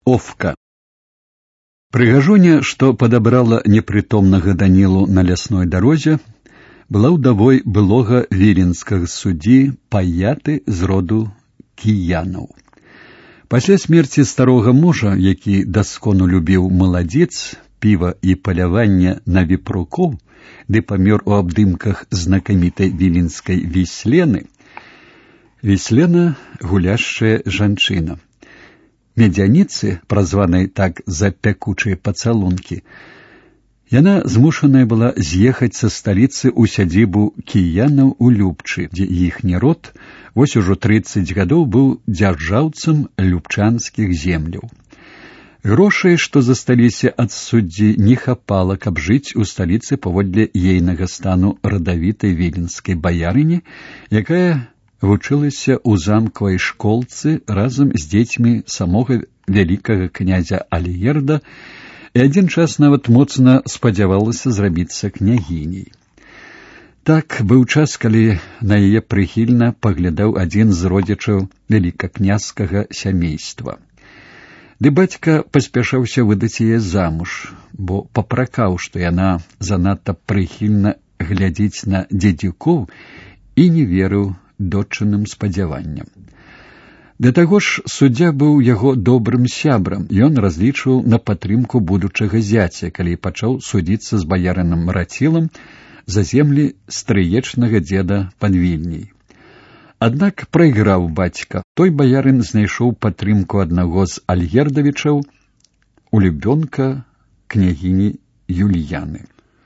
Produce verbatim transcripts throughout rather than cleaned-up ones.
Овка. Прыгажуня, што падабрала непрытомнага Данілу на лясной дарозе, была ўдавой былога віленскага суддзі Паяты з роду кіянаў. Пасля смерці старога мужа, які даскону любіў маладзец, піва і паляванне на віпрукоў, ды памёр у абдымках знакамітай віленскай Віслены, Віслена — гуляшчая жанчына. Медзяніцы, празванай так за пякучыя пацалункі, яна змушаная была з'ехаць са сталіцы ў сядзібу кіянаў у Любчы, дзе іхні род вось ужо трыццаць гадоў быў дзяржаўцам любчанскіх земляў. Грошай, што засталіся ад суддзі, не хапала, каб жыць у сталіцы паводле ейнага стану радавітай віленскай баярыні, якая вучылася ў замкавай школцы разам з дзецьмі самога вялікага князя Альгерда і адзін час нават моцна спадзявалася зрабіцца княгіняй. Так, быў час, калі на яе прыхільна паглядаў адзін з родзічаў вялікакняскага сямейства. Ды бацька паспяшаўся выдаць яе замуж, бо папракаў, што яна занадта прыхільна глядзіць на дзедзюкоў і не верыў доччыным спадзяванням. Да таго ж суддзя быў яго добрым сябрам, ён разлічваў на падтрымку будучага зяця, калі пачаў судзіцца з баярынам Рацілам за землі стрыечнага дзеда пад Вільняй. Аднак прайграў бацька. Той баярын знайшоў падтрымку аднаго з альгердавічаў, улюбёнка княгіні Юльяны.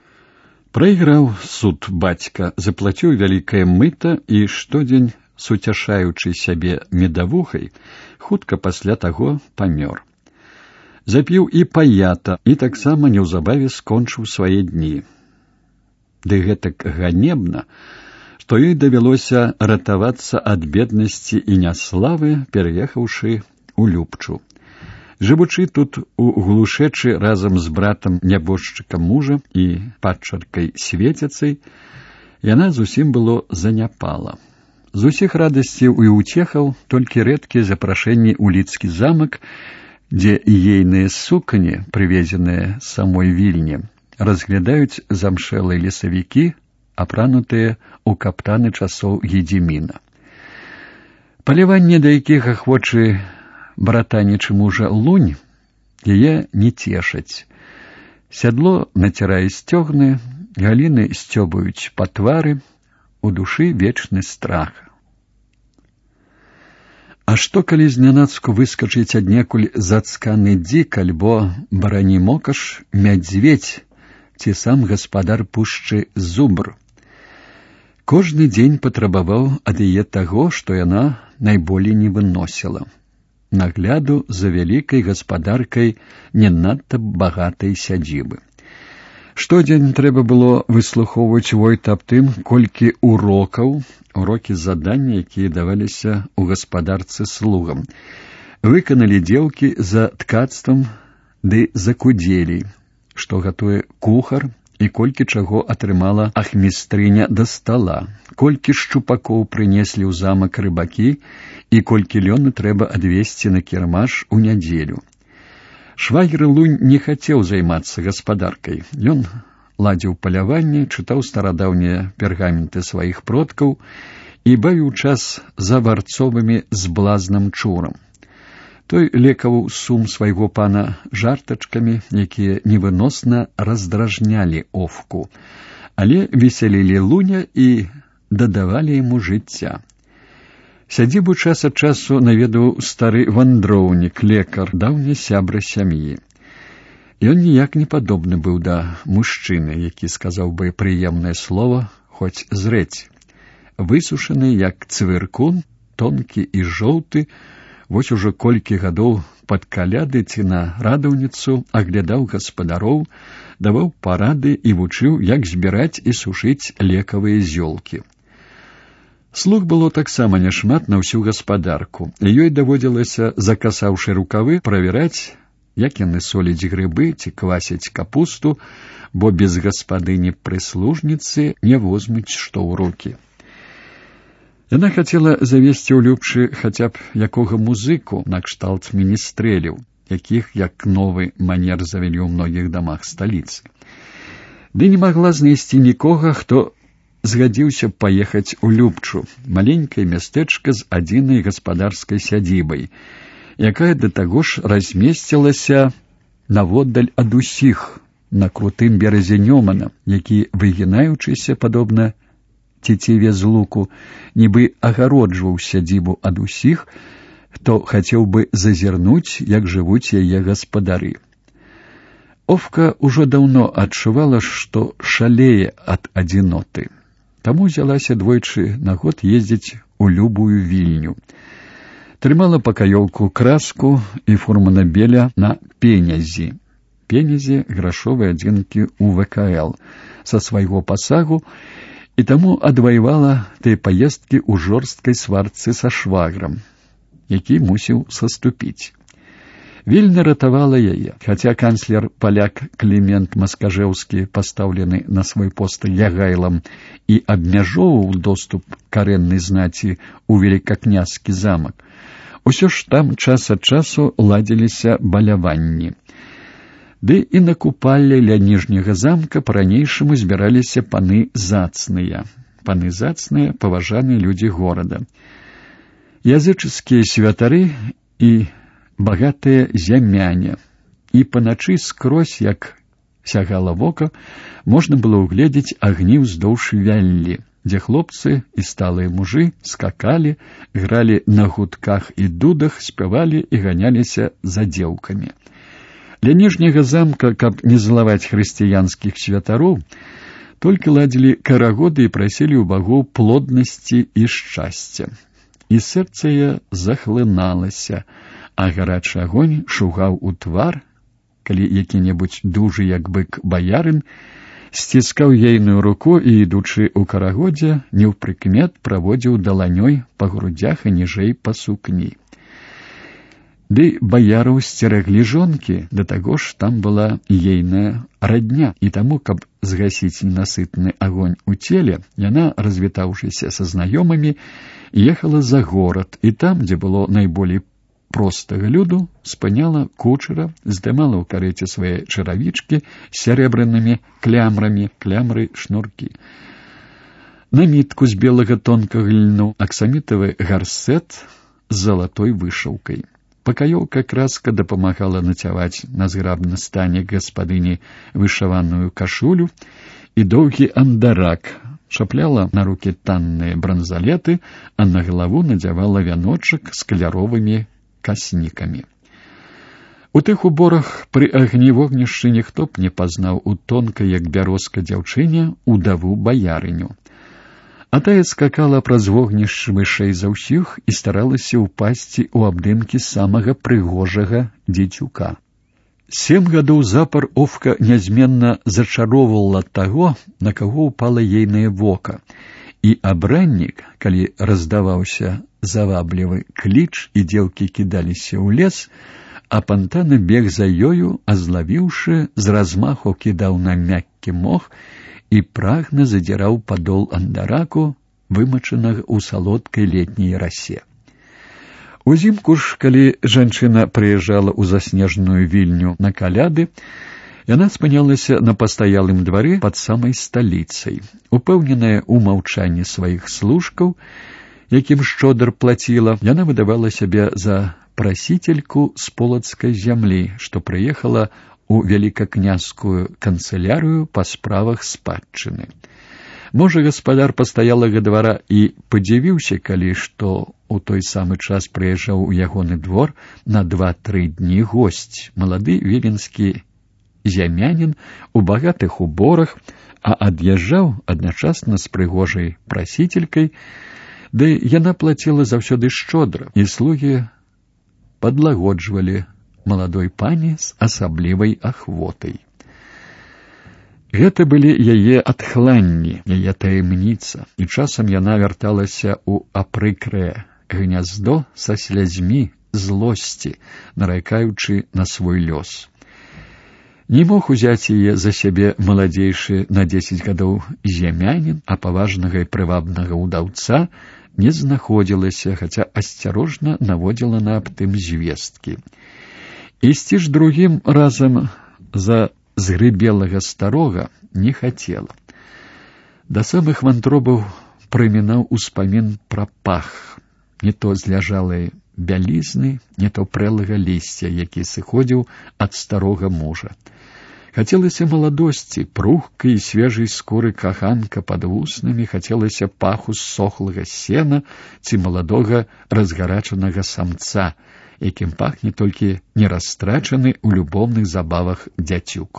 Прайграў суд бацька, заплаціў вялікае мыта і штодзень, суцяшаючы сябе медавухай, хутка пасля таго памёр. Запіў і Паята, і таксама неўзабаве скончыў свае дні. Ды гэтак ганебна, што ёй давялося ратавацца ад беднасці і няславы, пераехаўшы ў Любчу. Жывучы тут у глушэчы разам з братам нябожчыкам мужа і падчаркай Светіцай, яна зусім было заняпала. З усіх радасцяў і ўцехаў толькі рэдкія запрашэнні ў лідскі замак, дзе ейныя сукані, прывезеныя з самой Вільні, разглядаюць замшэлыя лесавікі, апранутыя ў каптаны часоў Гедзіміна. Паляванне, да якіх ахвочы братанічы мужа Лунь, яе не цешаць. Сядло націрае сцёгны, галіны сцёбаюць па твары, у душы вечны страх. А што, калі знянацку выскачыць аднекуль зацканы дзік альбо барані мокаш мядзведзь ці сам гаспадар пушчы зубр? Кожны дзень патрабаваў ад яе таго, што яна найболей не выносіла. Нагляду за вялікай гаспадаркай не надта багатай сядзібы. Штодзень трэба было выслухоўваць войт аб тым, колькі урокаў, урокі задання, якія даваліся ў гаспадарцы слугам, выканалі дзеўкі за ткацтвам ды за кудзелей, што гатуе кухар, і колькі чаго атрымала ахмістрыня да стала, колькі шчупакоў прынеслі ў замак рыбакі і колькі лёну трэба адвезці на кірмаш у нядзелю. Швагер Лунь не хацеў займацца гаспадаркай. Ён ладзіў паляванне, чытаў старадаўнія пергаменты сваіх продкаў і бавіў час за варцовымі з блазным чурам. Той лекаваў сум свайго пана жартачкамі, якія невыносна раздражнялі Овку, але весялілі Луня і дадавалі яму жыцця. Сядзібу час ад часу наведаў стары вандроўнік, лекар, даўні сябра сям'і. Ён ніяк не падобны быў да мужчыны, які сказаў бы прыемнае слово, хоць зрэць. Высушаны, як цвыркун, тонкі і жоўты, вось ужо колькі гадоў пад каляды ці на радаўніцу аглядаў гаспадароў, даваў парады і вучыў, як збіраць і сушыць лекавыя зёлкі. Слуг было таксама няшмат на ўсю гаспадарку, і ёй даводзілася, закасаўшы рукавы, правяраць, як яны соліць грыбы ці квасяць капусту, бо без гаспадыні-прыслужніцы не возьмуць што ў рукі. Яна хацела завесці ў Любчы хаця б якога музыку накшталт міністрэляў, якіх як новы манер завялі ў многіх дамах сталіцы. Ды не магла знайсці нікога, хто згадзіўся паехаць у Любчу, маленькае мястэчка з адзінай гаспадарскай сядзібай, якая да таго ж размесцілася наводдаль ад усіх на крутым беразе Нёмана, які, выгінаючыся падобна цеціве з луку, нібы агароджваў сядзібу ад усіх, хто хацеў бы зазірнуць, як жывуць яе гаспадары. Овка ўжо даўно адчувала, што шалее ад адзіноты. Таму взялася двойчы на год ездзіць у любую вільню. Трымала пакаёўку краску і фурманабеля на пенязі. Пенязі — грашовыя адзінкі ў вэ ка эл са свайго пасагу, і таму адваявала тыя паездкі ў жорсткай сварцы са шваграм, які мусіў саступіць. Вільня ратавала яе, хаця канцлер-паляк Клімент Маскажэўскі, пастаўлены на свой пост лягайлам, і абмяжоўваў доступ карэннай знаці ў велікакняскі замак. Усё ж там час ад часу ладзіліся баляванні. Ды і на купалле ля ніжняга замка па-ранейшаму збіраліся паны зацныя. Паны зацныя — паважаныя людзі горада. Язычыцкія святары і багатыя зямяне. І паначы скрозь, як сягала вока, можна было ўгледзець агні ўздоўж вяллі, дзе хлопцы і сталыя мужы скакалі, гралі на гудках і дудах, спявалі і ганяліся за дзеўкамі. Для ніжняга замка, каб не злаваць хрысціянскіх святароў, толькі ладзілі карагоды і прасілі ў багоў плоднасці і шчасця. І сэрца яе захлыналася, а гарачы агонь шугаў у твар, калі які-небудзь дужы, як бык, баярын сціскаў ейную руку і, ідучы ў карагодзе, неўпрыкмет праводзіў даланёй па грудзях і ніжэй па сукні. Ды баяраў сцераглі жонкі, да таго ж там была ейная радня, і таму, каб згасіць ненасытны агонь у целе, яна, развітаўшыся са знаёмымі, ехала за горад, і там, дзе было найболей простага люду, спыняла кучара, здымала ў карэце свае чаравічкі з сярэбранымі клямрамі, клямры шнуркі. Намітку з белага тонкага льну, аксамітавы гарсет з залатой вышыўкай. Пакаёўка краска дапамагала нацяваць на зграбна стане гаспадыні вышаваную кашулю і доўгі андарак, шапляла на рукі танныя бранзалеты, а на галаву надзявала вяночак з каляровымі каснікамі. У тых уборах пры агні вогнішчы ніхто б не пазнаў у тонкай, як бярозка дзяўчыне, удаву баярыню. А тая скакала праз вогнішчы вышэй за ўсіх і старалася ўпасці ў абдымкі самага прыгожага дзецюка. Сем гадоў запар Овка нязменна зачароўвала таго, на каго ўпала ейнае вока, і абраннік, калі раздаваўся заваблівы кліч і дзеўкі кідаліся ў лес, а пантана бег за ёю, а злавіўшы, з размаху кідаў на мяккі мох і прагна задзіраў падол андараку, вымачанага ў салодкай летняй расе. Узімку ж, калі жанчына прыязджала ў заснежаную вільню на каляды, яна спынялася на пастаялым двары пад самай сталіцай. Упэўненая ў маўчанні сваіх служкаў, якім шчодр плаціла, яна выдавала сябе за прасіцельку з полацкай зямлі, што прыехала у велікакняскую канцылярыю па справах спадчыны. Можа, гаспадар пастаялага двара і падзівіўся, калі што у той самы час прыязджаў у ягоны двор на два-тры дні госць, малады віленскі зямянін у багатых уборах, а ад'язджаў адначасна з прыгожай прасіцелькай, ды яна плаціла заўсёды шчодра, і слугі падлагоджвалі маладой пані з асаблівай ахвотай. Гэта былі яе адхланні, яе таямніца, і часам яна вярталася ў апрыкрае гняздо са слязьмі злосці, наракаючы на свой лёс. Не мог узяць яе за сябе маладзейшы на дзесяць гадоў зямянін, а паважнага і прывабнага ўдаўца не знаходзілася, хаця асцярожна наводзіла на аб тым звесткі. Ісці ж другім разам за згрыбелага старога не хацела. Да самых вантробаў прымінаў успамін пра пах, не то зляжалай бялізны, не то прэлага лісця, які сыходзіў ад старога мужа. Хацелася маладосці, пругкай і свежай скуры каханка пад вуснамі, хацелася паху сохлага сена ці маладога разгарачанага самца, якім пахне толькі нерастрачаны ў любоўных забавах дзяцюк.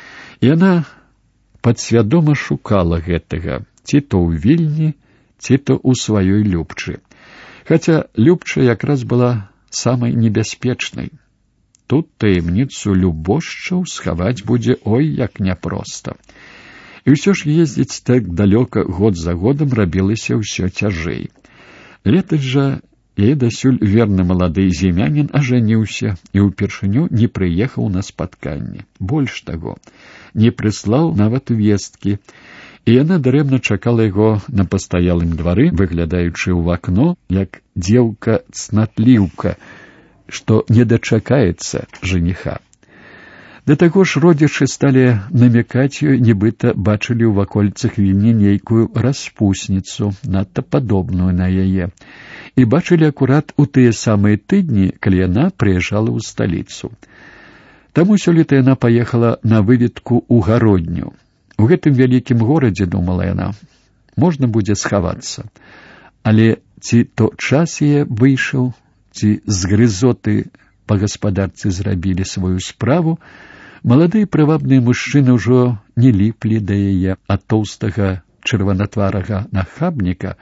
Яна падсвядома шукала гэтага, ці то ў Вільні, ці то ў сваёй Любчы. Хаця Любча якраз была самай небяспечнай. Тут таямніцу любошчаў схаваць будзе ой як няпроста. І ўсё ж ездзіць так далёка год за годам рабілася ўсё цяжэй. Летась жа яе дасюль верны малады зімянін ажаніўся і ўпершыню не прыехаў на спатканне. Больш таго, не прыслаў нават весткі, і яна дарэмна чакала яго на пастаялым двары, выглядаючы ў вакно, як дзеўка-цнатліўка, што не дачакаецца жаніха. Да таго ж родзічы сталі намякаць ёй, нібыта бачылі ў вакольцах Вільні нейкую распусніцу, надта падобную на яе, і бачылі акурат у тыя самыя тыдні, калі яна прыязджала ў сталіцу. Таму сёлета яна паехала на выведку ў Гародню. У гэтым вялікім горадзе, думала яна, можна будзе схавацца. Але ці то час яе выйшаў, ці з грызоты па гаспадарцы зрабілі сваю справу, маладыя прывабныя мужчыны ўжо не ліплі да яе, а тоўстага чырванатварага нахабніка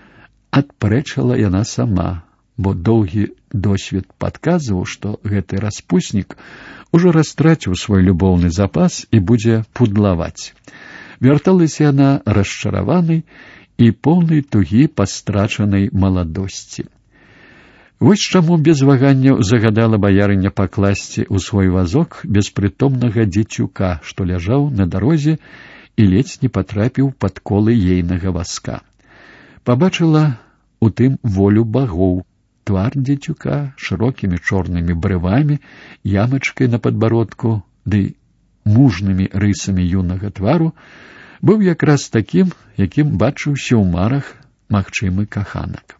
адпрэчыла яна сама, бо доўгі досвед падказваў, што гэты распуснік ужо растраціў свой любоўны запас і будзе пудлаваць. Вярталася яна расчараванай і поўнай тугі па страчанай маладосці. Вось чаму без ваганняў загадала баярыня пакласці ў свой вазок беспрытомнага дзецюка, што ляжаў на дарозе і ледзь не патрапіў пад колы ейнага вазка. Пабачыла у тым волю багоў. Твар дзецюка шырокімі чорнымі брывамі, ямачкай на падбародку ды мужнымі рысамі юнага твару быў якраз такім, якім бачыўся ў марах магчымы каханак.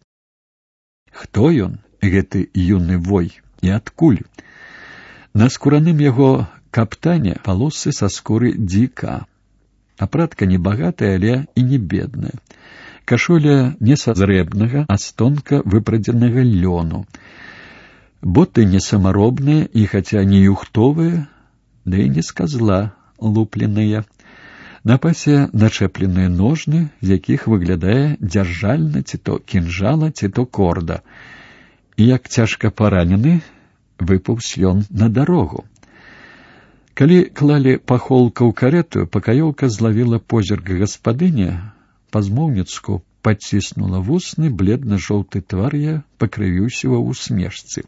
Хто ён, гэты юны вой, і адкуль? На скураным яго каптане палосы са скуры дзіка. Апратка не багатая, але і не бедная. Кашуля не са зрэбнага, а з тонка выпрадзенага лёну. Боты не самаробныя і, хаця не юхтовыя, да і не з казла лупленыя. На пасе начэпленыя ножны, з якіх выглядае дзяржальна ці то кінжала, ці то корда. І як цяжка паранены, выпаўз ён на дарогу. Калі клалі пахолка ў карету, пакаёўка злавіла позірк гаспадыні, па-змоўніцку паціснула вусны, бледна-жоўты твар я пакрывіўся ва ўсмешцы.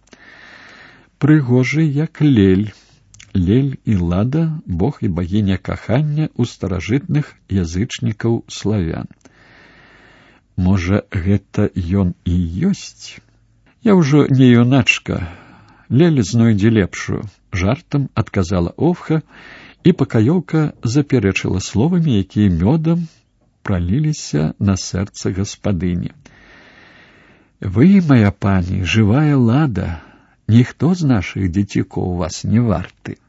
Прыгожы, як лель. Лель і лада, бог і багіня кахання ў старажытных язычнікаў славян. Можа, гэта ён і ёсць? Я ўжо не юначка. Лель знойдзе лепшую. Жартам адказала Овха, і пакаёўка запярэчыла словамі, якія мёдам праліліся на сэрца гаспадыні. Вы, моя пані, жывая лада, ніхто з нашых дзецікоў вас не варты.